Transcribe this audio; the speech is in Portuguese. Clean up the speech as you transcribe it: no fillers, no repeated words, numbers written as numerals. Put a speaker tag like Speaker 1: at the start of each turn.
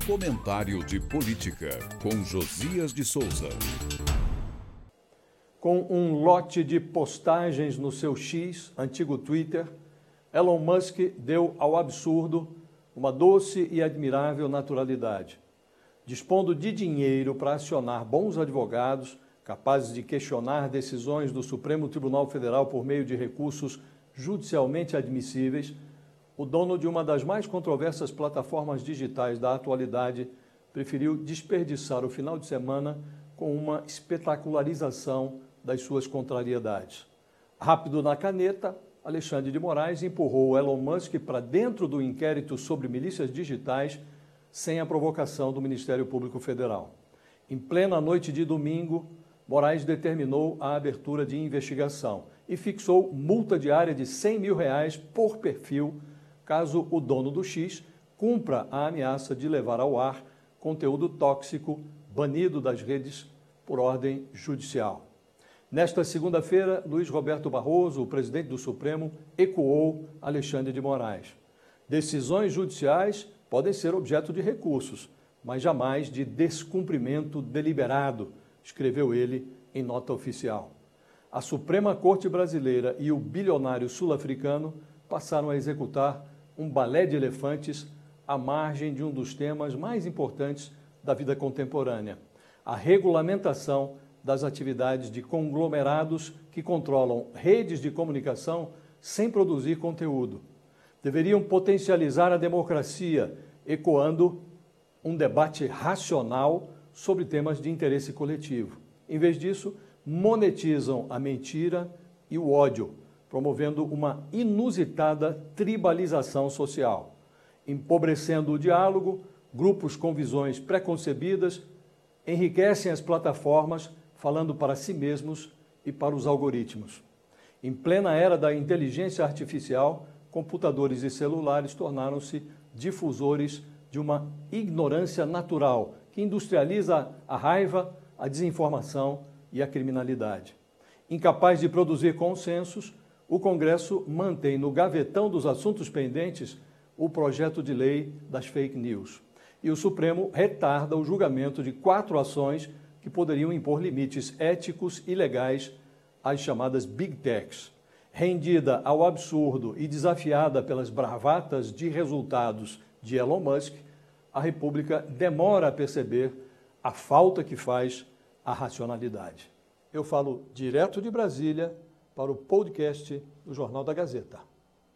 Speaker 1: Comentário de Política, com Josias de Souza.
Speaker 2: Com um lote de postagens no seu X, antigo Twitter, Elon Musk deu ao absurdo uma doce e admirável naturalidade. Dispondo de dinheiro para acionar bons advogados, capazes de questionar decisões do Supremo Tribunal Federal por meio de recursos judicialmente admissíveis, o dono de uma das mais controversas plataformas digitais da atualidade preferiu desperdiçar o final de semana com uma espetacularização das suas contrariedades. Rápido na caneta, Alexandre de Moraes empurrou Elon Musk para dentro do inquérito sobre milícias digitais sem a provocação do Ministério Público Federal. Em plena noite de domingo, Moraes determinou a abertura de investigação e fixou multa diária de R$100 mil por perfil, caso o dono do X cumpra a ameaça de levar ao ar conteúdo tóxico banido das redes por ordem judicial. Nesta segunda-feira, Luiz Roberto Barroso, o presidente do Supremo, ecoou Alexandre de Moraes. Decisões judiciais podem ser objeto de recursos, mas jamais de descumprimento deliberado, escreveu ele em nota oficial. A Suprema Corte Brasileira e o bilionário sul-africano passaram a executar um balé de elefantes à margem de um dos temas mais importantes da vida contemporânea, a regulamentação das atividades de conglomerados que controlam redes de comunicação sem produzir conteúdo. Deveriam potencializar a democracia, ecoando um debate racional sobre temas de interesse coletivo. Em vez disso, monetizam a mentira e o ódio, promovendo uma inusitada tribalização social, empobrecendo o diálogo. Grupos com visões preconcebidas enriquecem as plataformas falando para si mesmos e para os algoritmos. Em plena era da inteligência artificial, computadores e celulares tornaram-se difusores de uma ignorância natural que industrializa a raiva, a desinformação e a criminalidade. Incapaz de produzir consensos, o Congresso mantém no gavetão dos assuntos pendentes o projeto de lei das fake news. E o Supremo retarda o julgamento de 4 ações que poderiam impor limites éticos e legais às chamadas Big Techs. Rendida ao absurdo e desafiada pelas bravatas de resultados de Elon Musk, a República demora a perceber a falta que faz a racionalidade. Eu falo direto de Brasília para o podcast do Jornal da Gazeta.